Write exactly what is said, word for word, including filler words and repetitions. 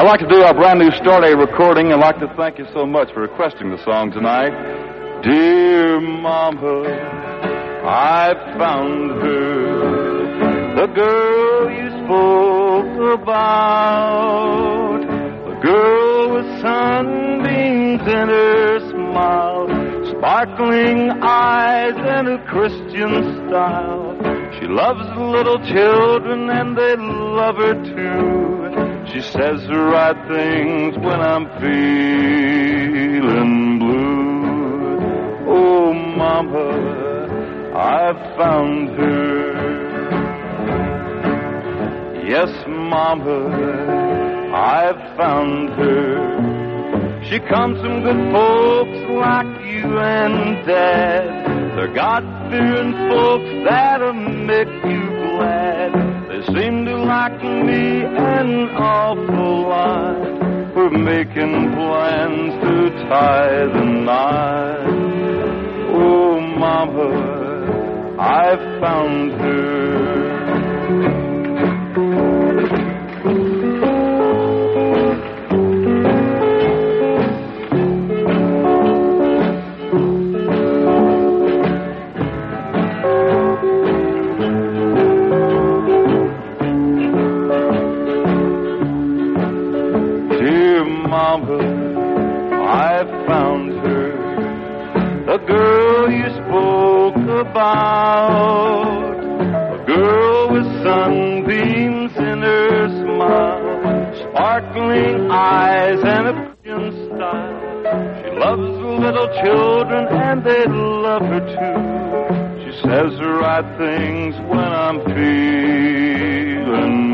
I'd like to do our brand new Start A recording. I'd like to thank you so much for requesting the song tonight. Dear Mama, I found her, the girl you spoke about, the girl with sunbeams in her smile, sparkling eyes and a Christian style. She loves little children and they love her too. She says the right things when I'm feeling blue. Oh, Mama, I found her. Yes, Mama, I found her. She comes from good folks like you and Dad. They're God-fearing folks that'll make you glad. They seem to like me an awful lot. We're making plans to tie the knot. Oh, Mama, I found her. Mama, I found her, the girl you spoke about, a girl with sunbeams in her smile, sparkling eyes and a Christian style. She loves the little children and they love her too. She says the right things when I'm feeling